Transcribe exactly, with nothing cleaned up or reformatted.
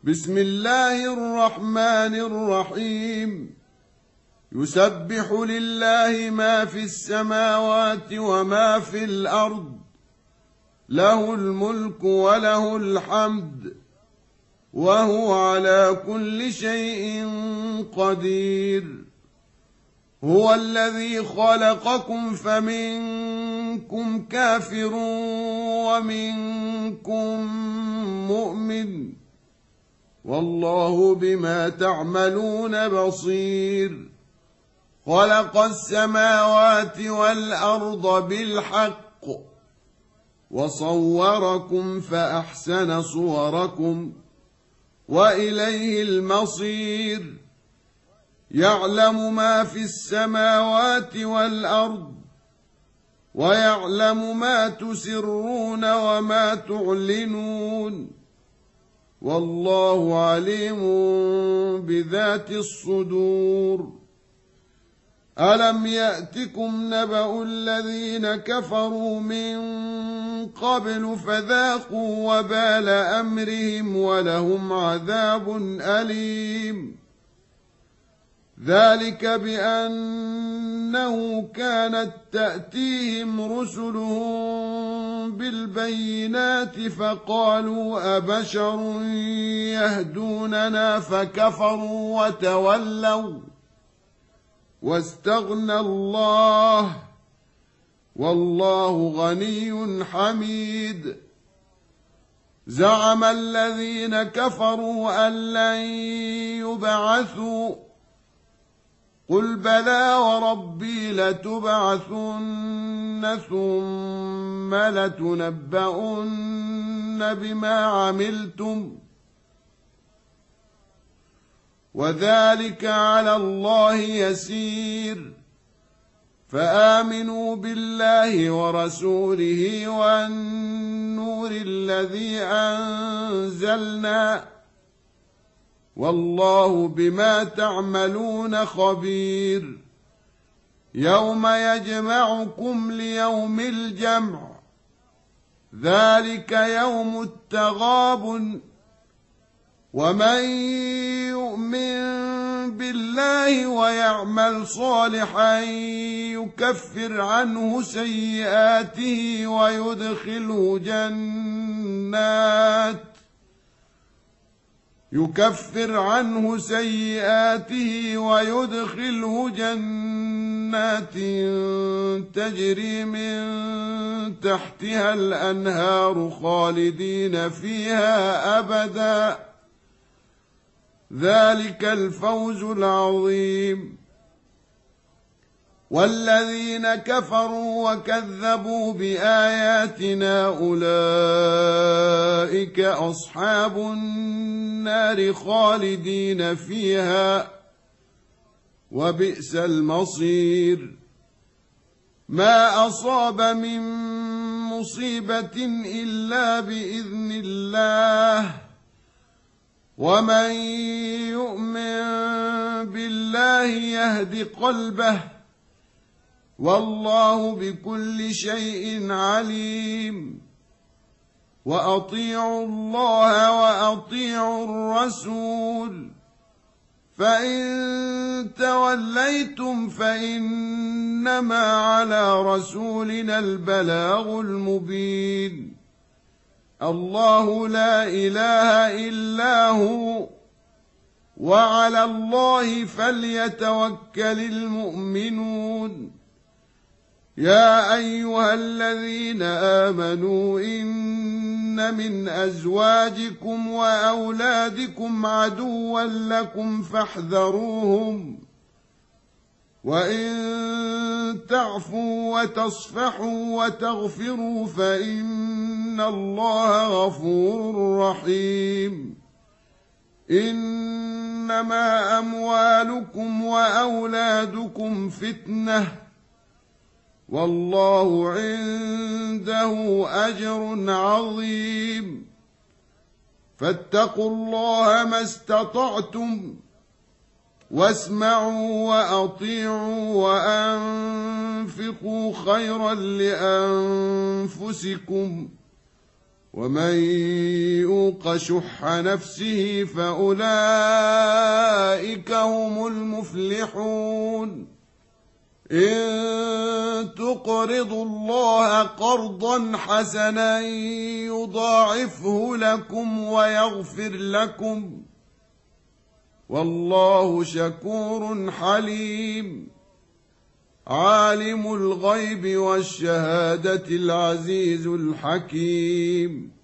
بسم الله الرحمن الرحيم يسبح لله ما في السماوات وما في الأرض له الملك وله الحمد وهو على كل شيء قدير هو الذي خلقكم فمنكم كافر ومنكم مؤمن والله بما تعملون بصير خلق السماوات والأرض بالحق وصوركم فأحسن صوركم وإليه المصير يعلم ما في السماوات والأرض ويعلم ما تسرون وما تعلنون والله عليم بذات الصدور ألم يأتكم نبأ الذين كفروا من قبل فذاقوا وبال أمرهم ولهم عذاب أليم ذلك بأنه كانت تأتيهم رسلهم بالبينات فقالوا أبشر يهدوننا فكفروا وتولوا واستغنى الله والله غني حميد زعم الذين كفروا أن لن يبعثوا قل بلى وربي لتبعثن ثم لتنبؤن بما عملتم وذلك على الله يسير فآمنوا بالله ورسوله والنور الذي أنزلنا والله بما تعملون خبير يوم يجمعكم ليوم الجمع ذلك يوم التغابن ومن يؤمن بالله ويعمل صالحا يكفر عنه سيئاته ويدخله جنات يكفر عنه سيئاته ويدخله جنات تجري من تحتها الأنهار خالدين فيها أبدا ذلك الفوز العظيم والذين كفروا وكذبوا بآياتنا أولئك أصحاب النار خالدين فيها وبئس المصير ما أصاب من مصيبة إلا بإذن الله ومن يؤمن بالله يهد قلبه والله بكل شيء عليم وأطيعوا الله وأطيعوا الرسول فإن توليتم فإنما على رسولنا البلاغ المبين الله لا إله إلا هو وعلى الله فليتوكل المؤمنون يا أيها الذين آمنوا إن من أزواجكم وأولادكم عدوا لكم فاحذروهم وإن تعفوا وتصفحوا وتغفروا فإن الله غفور رحيم إنما أموالكم وأولادكم فتنة والله عنده أجر عظيم فاتقوا الله ما استطعتم واسمعوا وأطيعوا وأنفقوا خيرا لأنفسكم ومن يوق شح نفسه فأولئك هم المفلحون إن تقرضوا الله قرضا حسنا يضاعفه لكم ويغفر لكم والله شكور حليم عالم الغيب والشهادة العزيز الحكيم